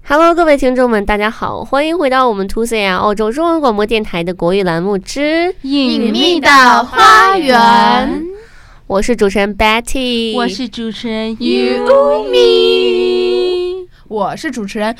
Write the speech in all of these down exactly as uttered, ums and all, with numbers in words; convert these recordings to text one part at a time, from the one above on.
Hello， 各位听众们，大家好，欢迎回到我们 two C R 澳洲中文广播电台的国语栏目之隐秘的花园。 我是主持人 Betty， 我是主持人 Yumi， 我是主持人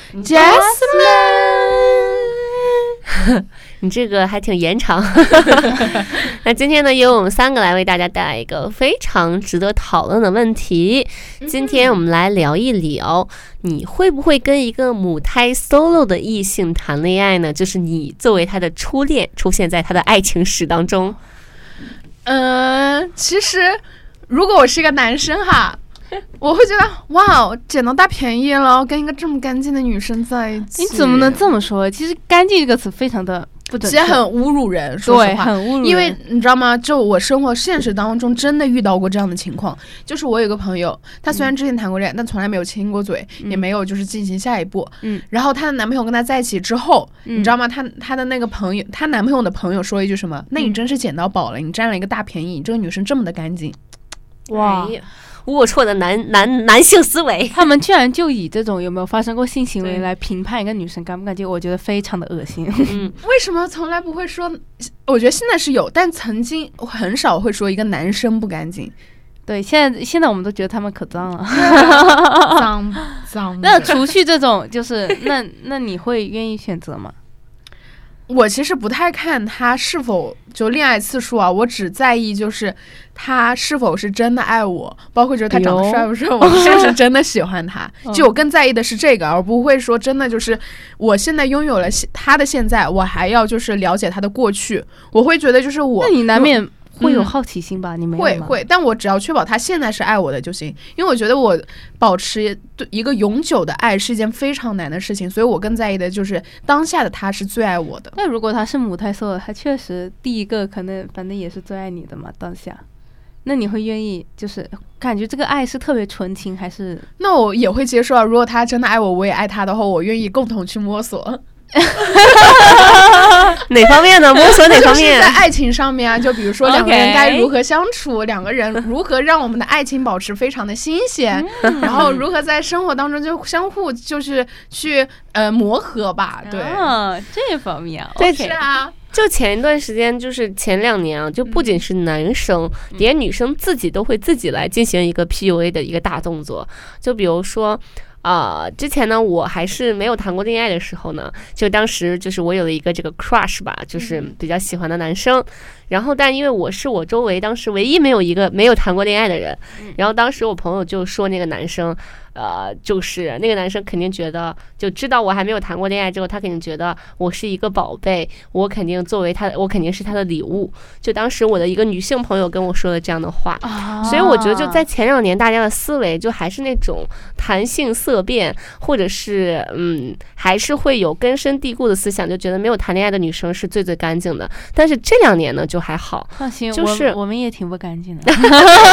Jasmine。 你这个还挺延长。那今天呢，由我们三个来为大家带来一个非常值得讨论的问题。今天我们来聊一聊，你会不会跟一个母胎 solo 的异性谈恋爱呢？就是你作为他的初恋，出现在他的爱情史当中。 嗯、呃，其实如果我是一个男生哈，我会觉得哇，捡到大便宜了，跟一个这么干净的女生在一起。 你怎么能这么说？其实干净这个词非常的不准确， 其实很侮辱人，说实话， 对，很侮辱人。 因为你知道吗？就我生活现实当中真的遇到过这样的情况，就是我有个朋友，她虽然之前谈过恋爱，嗯、但从来没有亲过嘴，嗯、也没有就是进行下一步。嗯，然后她的男朋友跟她在一起之后，嗯、你知道吗？她她的那个朋友，她男朋友的朋友说一句什么？嗯、那你真是捡到宝了，你占了一个大便宜，你这个女生这么的干净。 哇！哎龌龊的男男男性思维， 他们居然就以这种有没有发生过性行为来评判一个女生干不干净，我觉得非常的恶心。 嗯，为什么从来不会说？我觉得现在是有，但曾经很少会说一个男生不干净。 对，现在现在我们都觉得他们可脏了， 脏脏。 那除去这种，就是那那你会愿意选择吗？ 我其实不太看他是否就恋爱次数啊，我只在意就是他是否是真的爱我，包括就是他长得帅不帅，我是不是真的喜欢他。就我更在意的是这个，而不会说真的就是我现在拥有了他的现在，我还要就是了解他的过去。我会觉得就是我， 那你难免会有好奇心吧？嗯、你没有吗？ 会会，但我只要确保他现在是爱我的就行，因为我觉得我保持一个永久的爱是一件非常难的事情，所以我更在意的就是当下的他是最爱我的。 那如果他是母胎 solo， 他确实第一个可能反正也是最爱你的嘛，当下，那你会愿意就是感觉这个爱是特别纯情还是？ 那我也会接受啊，如果他真的爱我，我也爱他的话，我愿意共同去摸索。 哪方面呢？摸索哪方面？ 就是在爱情上面啊，就比如说两个人该如何相处， okay. 两个人如何让我们的爱情保持非常的新鲜，嗯、然后如何在生活当中就相互就是去呃磨合吧。对， 啊、这方面， 对， okay. 是啊。 就前一段时间，就是前两年啊，就不仅是男生，嗯、连女生自己都会自己来进行一个 P U A 的一个大动作，就比如说。啊、呃，之前呢，我还是没有谈过恋爱的时候呢，就当时就是我有了一个这个 crush 吧，就是比较喜欢的男生。然后，但因为我是我周围当时唯一没有一个没有谈过恋爱的人，然后当时我朋友就说那个男生，呃，就是那个男生肯定觉得，就知道我还没有谈过恋爱之后，他肯定觉得我是一个宝贝，我肯定作为他，我肯定是他的礼物。就当时我的一个女性朋友跟我说了这样的话， 啊、 所以我觉得就在前两年，大家的思维就还是那种谈性色变，或者是嗯，还是会有根深蒂固的思想，就觉得没有谈恋爱的女生是最最干净的。但是这两年呢，就还好， 放心， 就是我, 我们也挺不干净的，思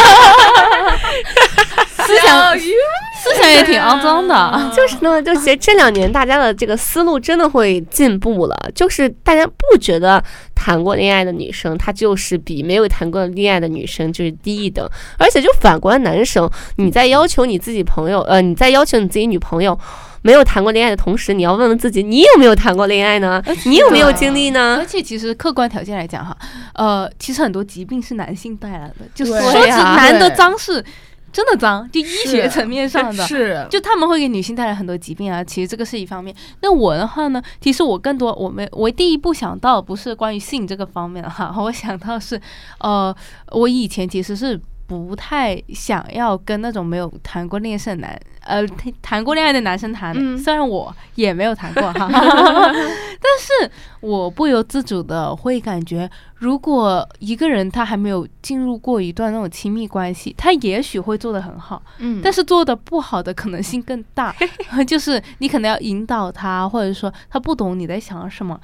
想思想也挺肮脏的。 就是呢，就觉得这两年大家的这个思路真的会进步了，就是大家不觉得谈过恋爱的女生她就是比没有谈过恋爱的女生就是低一等，而且就反观男生，你在要求你自己朋友，呃，你在要求你自己女朋友。没有谈过恋爱的同时，你要问问自己，你有没有谈过恋爱呢？你有没有经历呢？ 而且其实客观条件来讲哈，呃，其实很多疾病是男性带来的，就说起男的脏是真的脏，就医学层面上的， 是就他们会给女性带来很多疾病啊。其实这个是一方面。那我的话呢，其实我更多，我们我第一步想到不是关于性这个方面哈，我想到是，呃，我以前其实是。不太想要跟那种没有谈过恋爱的男，呃，谈过恋爱的男生谈，嗯、虽然我也没有谈过哈，但是我不由自主的会感觉，如果一个人他还没有进入过一段那种亲密关系，他也许会做得很好，嗯，但是做得不好的可能性更大，就是你可能要引导他，或者说他不懂你在想什么。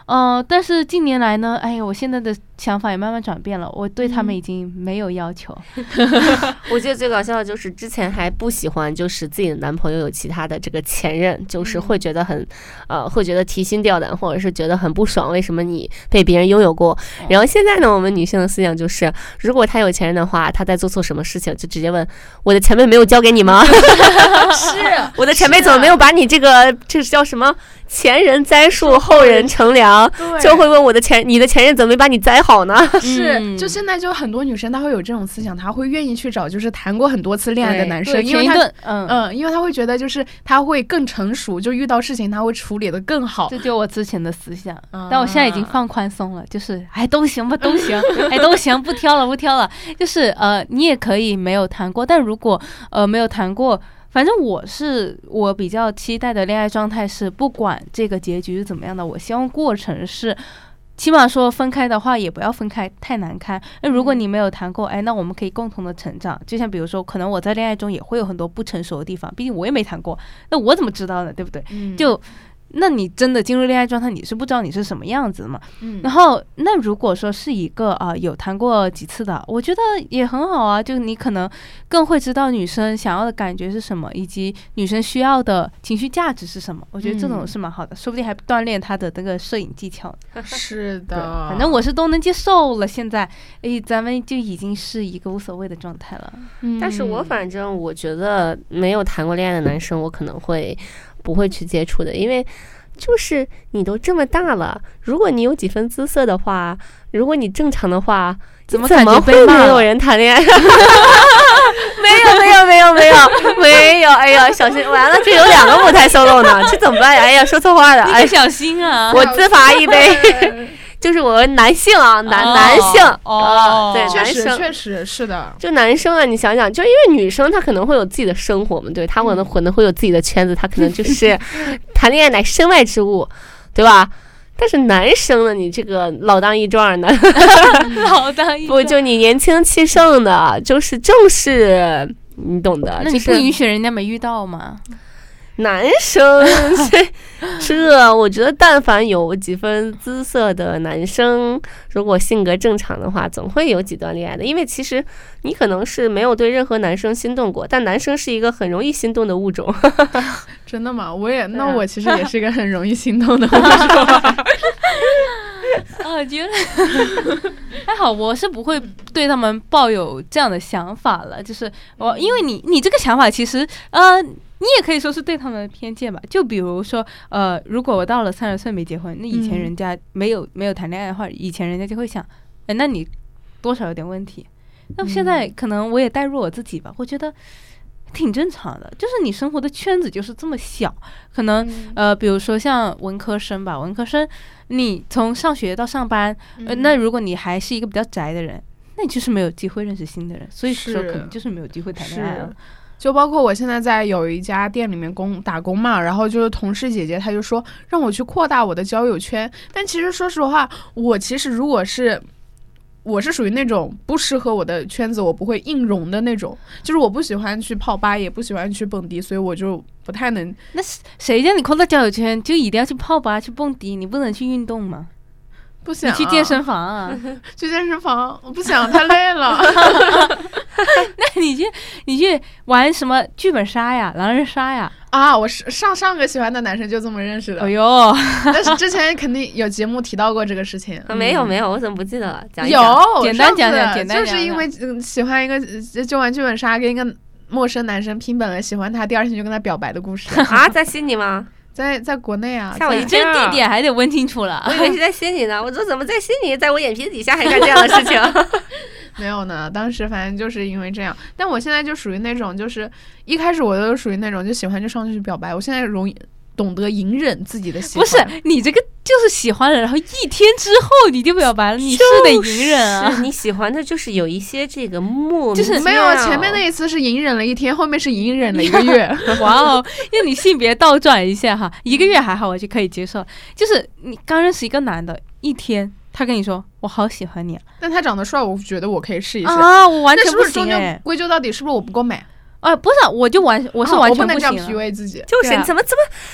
呃，但是近年来呢，哎呀，我现在的想法也慢慢转变了，我对他们已经没有要求。 我觉得最搞笑的就是之前还不喜欢，就是自己的男朋友有其他的这个前任，就是会觉得很，呃，会觉得提心吊胆，或者是觉得很不爽，为什么你被别人拥有过？然后现在呢，我们女性的思想就是，如果他有前任的话，他在做错什么事情，就直接问我的前辈没有交给你吗？ 是我的前辈怎么没有把你这个这是叫什么？前人栽树，后人乘凉，就会问我的前你的前任怎么没把你栽好呢？ 是，就现在就很多女生她会有这种思想，她会愿意去找就是谈过很多次恋爱的男生，因为她嗯嗯，因为她会觉得就是他会更成熟，就遇到事情他会处理得更好。 这就我之前的思想，啊、但我现在已经放宽松了，就是哎都行吧，都行，哎都行，不挑了不挑了，就是呃你也可以没有谈过，但如果呃没有谈过。反正我是我比较期待的恋爱状态是，不管这个结局是怎么样的，我希望过程是，起码说分开的话也不要分开太难堪。那如果你没有谈过，哎，那我们可以共同的成长。就像比如说，可能我在恋爱中也会有很多不成熟的地方，毕竟我也没谈过，那我怎么知道呢？对不对？嗯、就。那你真的进入恋爱状态，你是不知道你是什么样子的嘛？嗯，然后那如果说是一个啊、呃、有谈过几次的，我觉得也很好啊。就你可能更会知道女生想要的感觉是什么，以及女生需要的情绪价值是什么。我觉得这种是蛮好的，嗯、说不定还锻炼她的那个摄影技巧。 是的， 反正我是都能接受了。现在，哎，咱们就已经是一个无所谓的状态了。 嗯，但是我反正我觉得没有谈过恋爱的男生，我可能会。不会去接触的，因为就是你都这么大了，如果你有几分姿色的话，如果你正常的话， 怎么怎么会没有人谈恋爱？没有没有没有没有没有，哎呀，小心完了，这有两个舞台 solo 呢，这怎么办呀？哎呀，说错话了，哎， 小心啊！ 我自罚一杯。就是我们男性啊，男、oh, 男性哦、 呃，对， 确实男生确实是的。 就男生啊，你想想，就因为女生她可能会有自己的生活嘛，对，她可能可能会有自己的圈子，她可能就是谈恋爱乃身外之物，对吧？但是男生呢，你这个老当益壮的， 老当益壮， 不就你年轻气盛的，就是正是你懂的。 那你不允许人家没遇到吗？ 男生这这，我觉得但凡有几分姿色的男生，如果性格正常的话，总会有几段恋爱的。因为其实你可能是没有对任何男生心动过，但男生是一个很容易心动的物种。 真的吗？我也，那我其实也是一个很容易心动的物种。 啊，觉得还好，我是不会对他们抱有这样的想法了。就是我，因为你，你这个想法其实，呃。你也可以说是对他们的偏见吧，就比如说，呃，如果我到了三十岁没结婚，那以前人家没有、嗯、没有谈恋爱的话，以前人家就会想，哎，那你多少有点问题。那么现在可能我也代入我自己吧，我觉得挺正常的，就是你生活的圈子就是这么小，可能、嗯、呃，比如说像文科生吧，文科生你从上学到上班，呃，那如果你还是一个比较宅的人，那你就是没有机会认识新的人，所以说可能就是没有机会谈恋爱了。 就包括我现在在有一家店里面工打工嘛，然后就是同事姐姐她就说让我去扩大我的交友圈，但其实说实话，我其实如果是我是属于那种不适合我的圈子我不会硬融的那种，就是我不喜欢去泡吧，也不喜欢去蹦迪，所以我就不太能。 那谁叫你扩大交友圈就一定要去泡吧去蹦迪，你不能去运动吗？ 不想、啊、 你去健身房啊？ 去健身房我不想，太累了。 那你去你去玩什么剧本杀呀，狼人杀呀？ 啊，我上上个喜欢的男生就这么认识的。 哎呦， 但是之前肯定有节目提到过这个事情。 啊、没有没有，我怎么不记得了？讲一讲有， 简单讲讲，简单讲讲。 就是因为、嗯、喜欢一个就玩剧本杀，跟一个陌生男生拼本了，喜欢他，第二天就跟他表白的故事。 啊，在悉尼吗？ 在在国内啊， 吓我一跳！ 这地点还得问清楚了。 我以为是在悉尼呢，我说怎么在悉尼，在我眼皮底下还干这样的事情？ 没有呢，当时反正就是因为这样。但我现在就属于那种，就是一开始我都属于那种就喜欢就上去表白，我现在容易懂得隐忍自己的喜欢。 不是你这个就是喜欢了，然后一天之后你就表白了，你是得隐忍啊。 是你喜欢的就是有一些这个莫名就是没有前面那一次是隐忍了一天，后面是隐忍了一个月。 哇哦，因为你性别倒转一下哈，一个月还好我就可以接受。就是你刚认识一个男的，一天他跟你说我好喜欢你、啊， 但他长得帅，我觉得我可以试一试啊，我完全不行哎。归咎到底是不是我不够美？ 啊，不是，我就完我是完全不行了。 啊、我不能这样 P U A 自己， 就是、啊、你怎么怎么。怎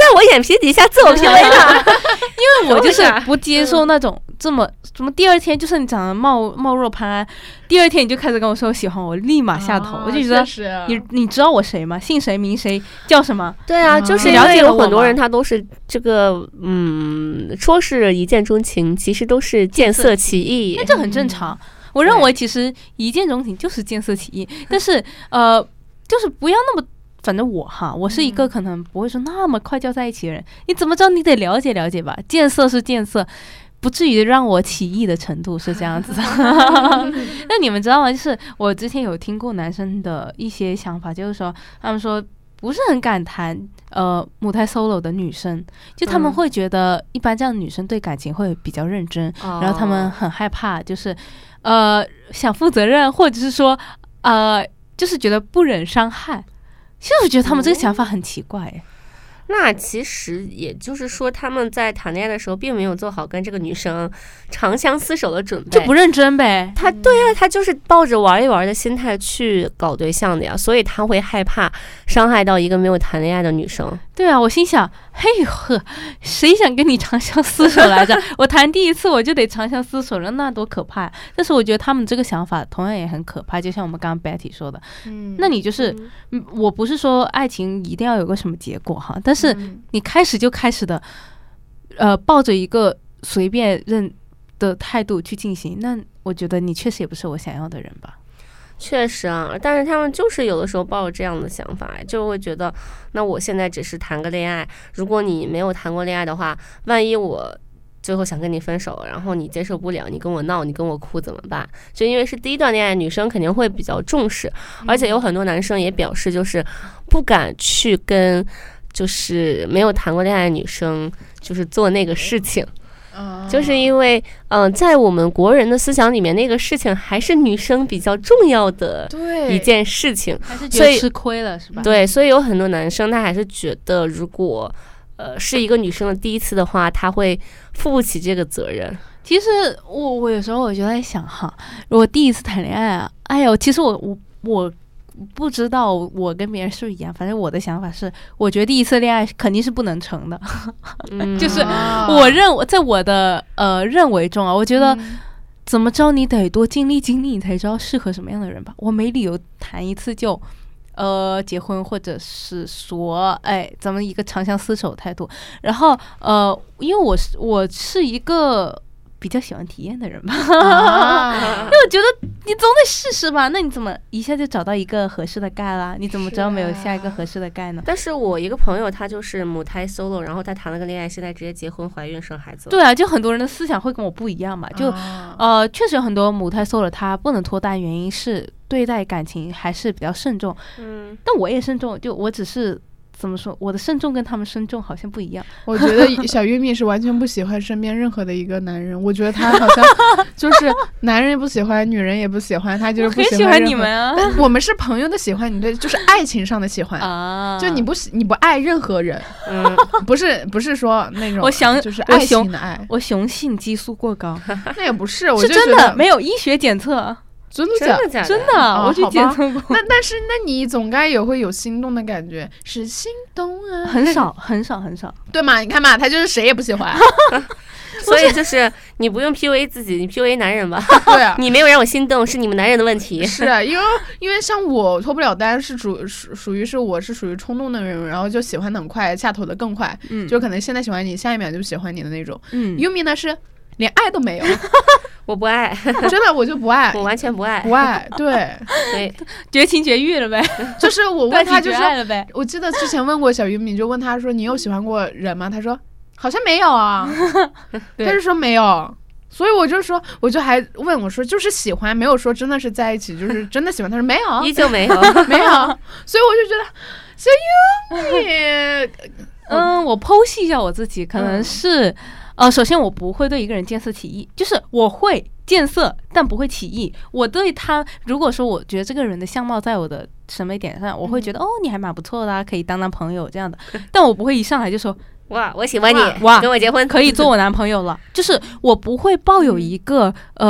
我眼皮底下自我 P U A 呢？ 因为我就是不接受那种这么什么第二天就是你长得貌貌若潘安，第二天你就开始跟我说喜欢我，立马下头， 啊、 我就觉得你你知道我谁吗？姓谁名谁叫什么？ 对啊，就是因为有很多人他都是这个嗯，说是一见钟情，其实都是见色起意， 那这很正常。我认为其实一见钟情就是见色起意，但是呃，就是不要那么。反正我哈，我是一个可能不会说那么快就在一起的人。你怎么着，你得了解了解吧。见色是见色，不至于让我起义的程度是这样子的。那你们知道吗？就是我之前有听过男生的一些想法，就是说他们说不是很敢谈呃母胎 solo 的女生，就他们会觉得一般这样的女生对感情会比较认真，嗯、然后他们很害怕，就是呃想负责任，或者是说呃就是觉得不忍伤害。其实我觉得他们这个想法很奇怪哎。 那其实也就是说，他们在谈恋爱的时候，并没有做好跟这个女生长相厮守的准备， 就不认真呗。 他对啊，他就是抱着玩一玩的心态去搞对象的呀，所以他会害怕伤害到一个没有谈恋爱的女生。 对啊，我心想，嘿呵，谁想跟你长相厮守来着？我谈第一次我就得长相厮守了，那多可怕呀！但是我觉得他们这个想法同样也很可怕，就像我们刚刚 Betty 说的，嗯，那你就是，嗯，我不是说爱情一定要有个什么结果哈，但是你开始就开始的，呃，抱着一个随便认的态度去进行，那我觉得你确实也不是我想要的人吧。 确实啊，但是他们就是有的时候抱着这样的想法，就会觉得，那我现在只是谈个恋爱，如果你没有谈过恋爱的话，万一我最后想跟你分手，然后你接受不了，你跟我闹，你跟我哭怎么办？就因为是第一段恋爱，女生肯定会比较重视，而且有很多男生也表示就是不敢去跟就是没有谈过恋爱的女生就是做那个事情。就是因为，嗯、呃，在我们国人的思想里面，那个事情还是女生比较重要的一件事情， 还是觉得吃亏了是吧？ 对，所以有很多男生他还是觉得，如果呃是一个女生的第一次的话，他会负不起这个责任。 其实我我有时候我就在想哈，如果第一次谈恋爱啊，哎呦，其实我我我。不知道我跟别人是不是一样，反正我的想法是，我觉得第一次恋爱肯定是不能成的，嗯、就是我认为在我的呃认为中啊，我觉得、嗯、怎么着你得多经历经历，你才知道适合什么样的人吧。我没理由谈一次就呃结婚，或者是说哎咱们一个长相厮守的态度。然后呃，因为我是我是一个。比较喜欢体验的人吧，啊、因为我觉得你总得试试吧。那你怎么一下就找到一个合适的盖啦？你怎么知道没有下一个合适的盖呢？ 但是我一个朋友，他就是母胎 solo， 然后他谈了个恋爱，现在直接结婚、怀孕、生孩子了。 对啊，就很多人的思想会跟我不一样嘛。就、啊、呃，确实有很多母胎 solo， 他不能脱单，原因是对待感情还是比较慎重。嗯，但我也慎重，就我只是。怎么说？我的慎重跟他们慎重好像不一样。 我觉得小玉米是完全不喜欢身边任何的一个男人。我觉得他好像就是男人也不喜欢，女人也不喜欢，他就是不喜欢。 我很喜欢你们啊！ 我们是朋友的喜欢，你对，就是爱情上的喜欢啊。就你不你不爱任何人，嗯，不是不是说那种， 我想就是爱情的爱。 我雄性激素过高， 那也不是，我是真的没有医学检测。 真的假的？ 真的， 真的哦、我去检测过。 那但是那你总该也会有心动的感觉，是心动啊？ 很少，很少，很少， 对嘛？你看嘛，他就是谁也不喜欢。 所以就是你不用 P U A 自己，你 P U A 男人吧。 对啊， 你没有让我心动，是你们男人的问题。 是啊，因为因为像我脱不了单，是属属属于是我是属于冲动的人，然后就喜欢的很快，下头的更快，嗯，就可能现在喜欢你，下一秒就不喜欢你的那种。嗯，优米呢是连爱都没有。 我不爱， 真的我就不爱， 我完全不爱， 不爱，对， 对， 绝情绝育了呗。 就是我问他，就是了呗。 我记得之前问过小玉米，就问他说：“你有喜欢过人吗？”他说：“好像没有啊。”他就说没有，所以我就说，我就还问我说，就是喜欢，没有说真的是在一起，就是真的喜欢。他说没有， 依旧没有， 没有。所以我就觉得小玉米， 嗯，我剖析一下我自己，可能是。嗯呃，首先我不会对一个人见色起意，就是我会见色，但不会起意。我对他，如果说我觉得这个人的相貌在我的审美点上，我会觉得、嗯、哦，你还蛮不错的、啊，可以当男朋友这样的。但我不会一上来就说哇，我喜欢你， 哇， 跟我结婚， 可以做我男朋友了。就是我不会抱有一个、嗯、呃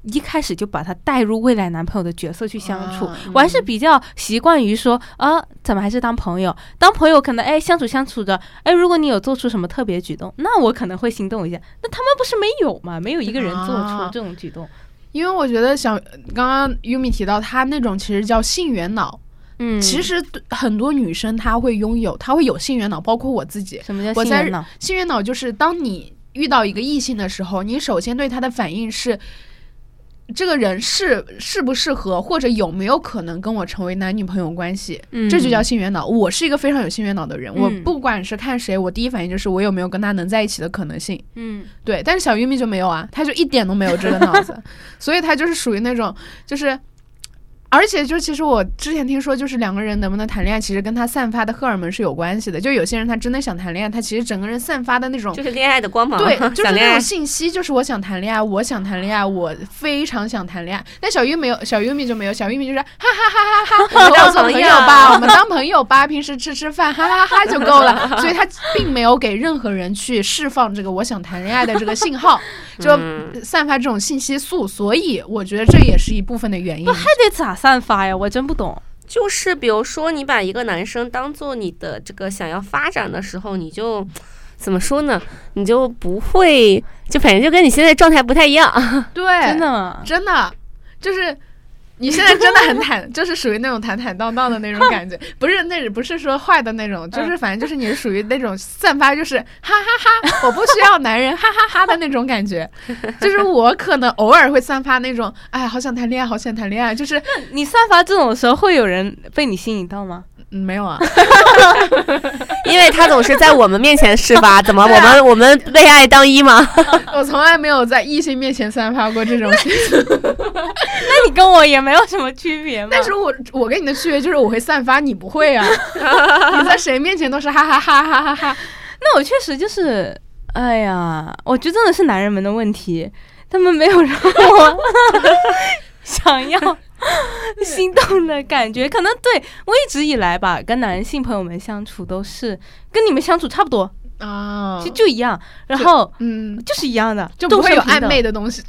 一开始就把他带入未来男朋友的角色去相处， 啊、 我还是比较习惯于说啊，咱们还是当朋友，当朋友可能哎相处相处着，哎，如果你有做出什么特别举动，那我可能会心动一下。那他们不是没有吗？没有一个人做出这种举动。啊、 因为我觉得小刚刚 Yumi 提到他那种其实叫性缘脑。 嗯， 其实很多女生她会拥有，她会有性缘脑，包括我自己。 什么叫性缘脑？ 性缘脑就是当你遇到一个异性的时候，你首先对他的反应是这个人是适不适合，或者有没有可能跟我成为男女朋友关系，嗯、这就叫性缘脑。我是一个非常有性缘脑的人，嗯、我不管是看谁，我第一反应就是我有没有跟他能在一起的可能性。 嗯， 对。但是小玉蜜就没有啊，他就一点都没有这个脑子，所以他就是属于那种就是。而且就其实我之前听说，就是两个人能不能谈恋爱，其实跟他散发的荷尔蒙是有关系的。就有些人他真的想谈恋爱，他其实整个人散发的那种就是恋爱的光芒， 对，就是那种信息，就是我想谈恋爱，我想谈恋爱，我非常想谈恋爱。但小玉没有，小玉米就没有，小玉米就是哈哈哈哈哈，我们当做朋友吧，我们当朋友吧，平时吃吃饭，哈哈哈就够了。所以他并没有给任何人去释放这个我想谈恋爱的这个信号，就散发这种信息素。所以我觉得这也是一部分的原因。 那还得咋散发呀？我真不懂。 就是比如说你把一个男生当做你的这个想要发展的时候，你就怎么说呢？你就不会，就反正就跟你现在状态不太一样。 对， 真的真的就是你现在真的很坦，就是属于那种坦坦荡荡的那种感觉，不是那不是说坏的那种，就是反正就是你是属于那种散发就是哈哈哈，我不需要男人哈哈哈的那种感觉。就是我可能偶尔会散发那种，哎，好想谈恋爱，好想谈恋爱。就是你散发这种时候，会有人被你吸引到吗？ 嗯，没有啊， 因为他总是在我们面前释发，怎么我们、啊、我们为爱当一吗？ 我从来没有在异性面前散发过这种心思。 那你跟我也没有什么区别吗？ 但是我我跟你的区别就是我会散发，你不会啊。你在谁面前都是哈哈哈哈哈哈。 那我确实就是，哎呀，我觉得真的是男人们的问题，他们没有让我想要心动的感觉。可能对我一直以来吧，跟男性朋友们相处都是跟你们相处差不多啊， 就就一样，然后嗯， 就是一样的， 就不会有暧昧的东西，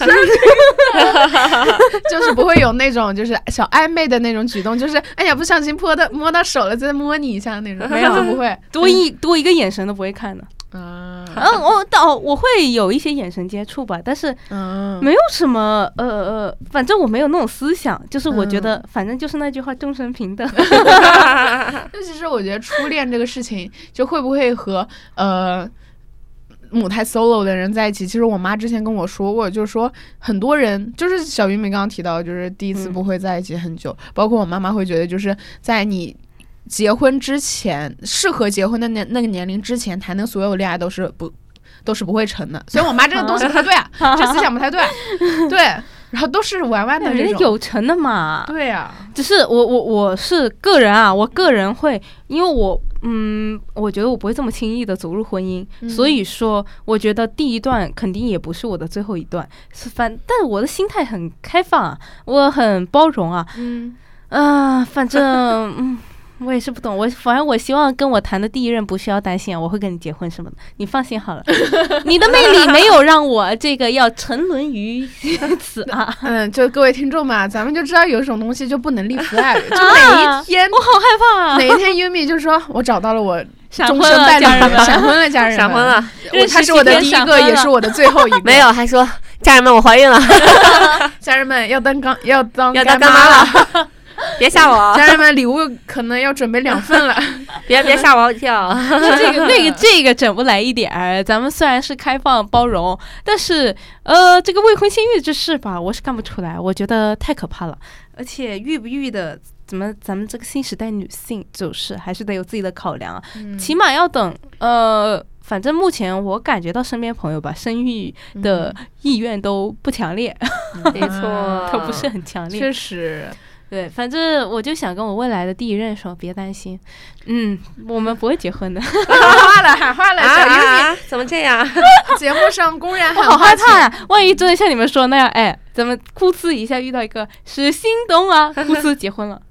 就是不会有那种就是小暧昧的那种举动，就是哎呀不小心摸到摸到手了，再摸你一下那种，没有，不会， 多一多一个眼神都不会看的。 啊， 嗯，我到我会有一些眼神接触吧，但是没有什么呃呃，反正我没有那种思想，就是我觉得反正就是那句话，众生平等。 那其实我觉得初恋这个事情，就会不会和呃母胎 solo 的人在一起，其实我妈之前跟我说过，就是说很多人就是小鱼梅刚刚提到，就是第一次不会在一起很久，嗯、包括我妈妈会觉得，就是在你结婚之前，适合结婚的那那个年龄之前谈的所有恋爱都是不都是不会成的。所以我妈这个东西不太对啊，这思想不太对，对，然后都是玩玩的这种， 人有成的嘛。 对呀、啊， 只是我我我是个人啊，我个人会，因为我嗯，我觉得我不会这么轻易的走入婚姻，嗯、所以说我觉得第一段肯定也不是我的最后一段，反但我的心态很开放啊，我很包容啊， 嗯啊、呃，反正嗯。我也是不懂，我反正我希望跟我谈的第一任不需要担心啊，我会跟你结婚什么的，你放心好了。你的魅力没有让我这个要沉沦于此啊。 嗯，就各位听众嘛，咱们就知道有一种东西就不能立 flag， 就哪一天、 啊、我好害怕啊， 哪一天 Yumi 就说我找到了我终身伴侣，闪婚了，家人们， 闪婚了， 他是我的第一个，也是我的最后一个。 没有，还说家人们我怀孕了， 家人们要当干要当要当干妈了。别吓我！ 家人们，礼物可能要准备两份了， 别别吓我一跳。 这个那个这个整不来一点儿。咱们虽然是开放包容，但是呃，这个未婚先孕之事吧，我是干不出来，我觉得太可怕了。而且育不育的，怎么咱们这个新时代女性就是还是得有自己的考量，嗯、起码要等呃。反正目前我感觉到身边朋友吧，生育的意愿都不强烈， 嗯、没错， 都不是很强烈。 确实。 对，反正我就想跟我未来的第一任说，别担心，嗯，我们不会结婚的。 喊话了，喊话了，小鱼、 啊、怎么这样？ 节目上公然喊话， 我好害怕呀、啊！万一真的像你们说那样，哎，咱们哭呲一下遇到一个是心动啊，哭呲结婚了，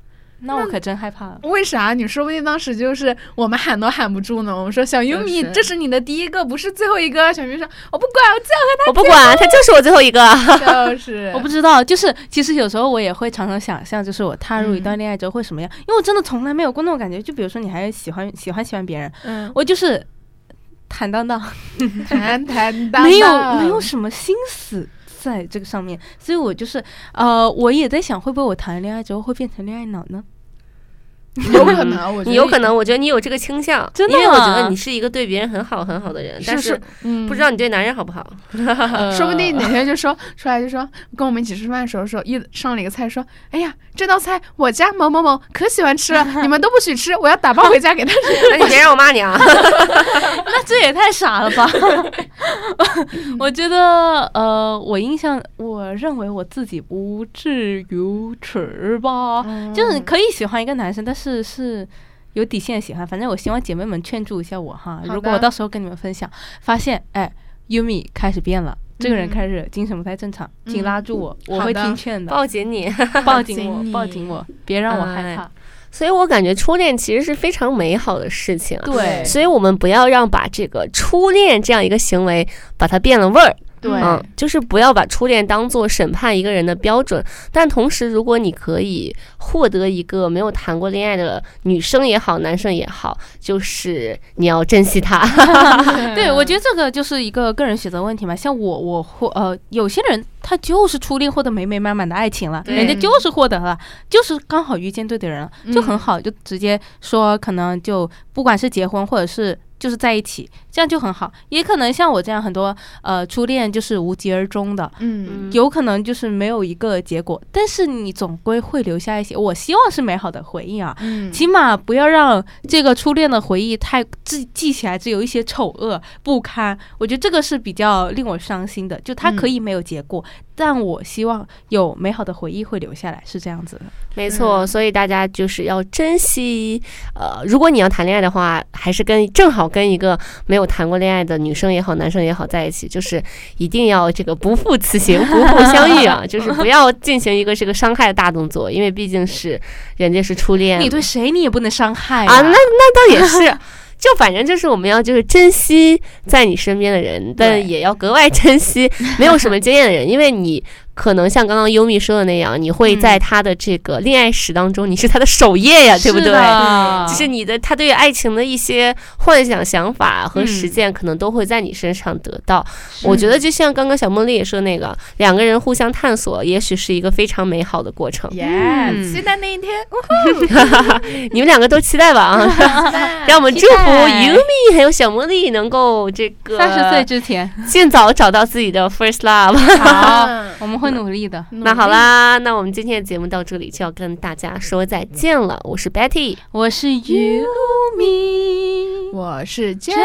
那我可真害怕了。 为啥？你说不定当时就是我们喊都喊不住呢。我们说小优米，这是你的第一个，不是最后一个。小优说我不管，我就要和他， 我不管，他就是我最后一个。 就是我不知道，就是其实有时候我也会常常想象，就是我踏入一段恋爱之后会什么样，嗯、因为我真的从来没有过那种感觉。就比如说你还喜欢喜欢喜欢别人，嗯，我就是坦荡荡， 坦坦荡， 没有没有什么心思在这个上面，所以我就是呃，我也在想，会不会我谈恋爱之后会变成恋爱脑呢？ 有可能，我觉得你有可能，我觉得你有这个倾向， 真的， 因为我觉得你是一个对别人很好很好的人，但是不知道你对男人好不好。 嗯、说不定哪天就说出来就说跟我们一起吃饭的时候说一上了一个菜说，哎呀，这道菜我家某某某可喜欢吃了，你们都不许吃，我要打包回家给他吃。 那你别让我骂你啊！ 那这也太傻了吧！我觉得呃，我印象，我认为我自己不至于迟吧，嗯、就是可以喜欢一个男生，但是。是是有底线的喜欢，反正我希望姐妹们劝助一下我哈。如果我到时候跟你们分享，发现哎 Yumi 开始变了，这个人开始精神不太正常，嗯、请拉住我，嗯、我会听劝的。 抱紧你， 抱紧我，抱紧我，别让我害怕。哎， 所以我感觉初恋其实是非常美好的事情， 对， 所以我们不要让把这个初恋这样一个行为把它变了味儿。 对， 嗯，就是不要把初恋当做审判一个人的标准，但同时，如果你可以获得一个没有谈过恋爱的女生也好，男生也好，就是你要珍惜他。 对，我觉得这个就是一个个人选择问题嘛。像我，我获呃，有些人他就是初恋获得美美满满的爱情了，人家就是获得了，就是刚好遇见对的人了，就很好，就直接说可能就不管是结婚或者是。就是在一起，这样就很好。也可能像我这样，很多呃初恋就是无疾而终的，嗯，有可能就是没有一个结果，但是你总归会留下一些，我希望是美好的回忆啊，嗯，起码不要让这个初恋的回忆太记记起来只有一些丑恶不堪。我觉得这个是比较令我伤心的，就它可以没有结果，嗯、但我希望有美好的回忆会留下来，是这样子的。 没错，嗯、所以大家就是要珍惜。呃，如果你要谈恋爱的话，还是跟正好。跟一个没有谈过恋爱的女生也好，男生也好在一起，就是一定要这个不负此行，不负相遇啊！就是不要进行一个这个伤害的大动作，因为毕竟是人家是初恋， 你对谁你也不能伤害啊, 啊！那那倒也是。就反正就是我们要就是珍惜在你身边的人，但也要格外珍惜没有什么经验的人，因为你可能像刚刚优米说的那样，你会在他的这个恋爱史当中，你是他的首页呀，对不对？就是你的他对爱情的一些幻想想法和实践，可能都会在你身上得到。嗯、我觉得就像刚刚小茉莉也说那个，两个人互相探索，也许是一个非常美好的过程。 耶、yeah, 嗯，期待那一天！ 你们两个都期待吧啊！让我们祝福Yumi还有小茉莉能够这个三十岁之前尽早找到自己的 first love。 好，我们会努力的。 那好啦，那我们今天的节目到这里就要跟大家说再见了。我是 Betty， 我是 Yumi， 我是 Jasmine。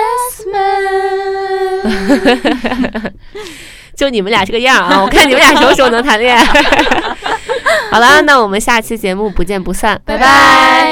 就你们俩这个样啊，我看你们俩什么时候能谈恋爱。好啦，那我们下期节目不见不散，拜拜。